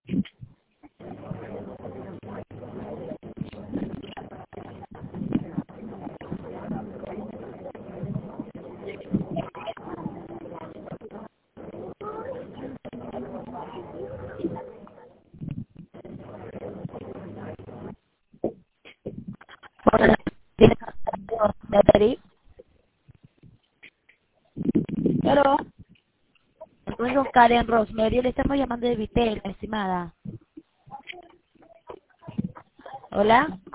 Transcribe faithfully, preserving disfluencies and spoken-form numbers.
Hola, Beatriz. Pero, Entonces, Karen Rosemary, le estamos llamando de Vitel, estimada. Hola.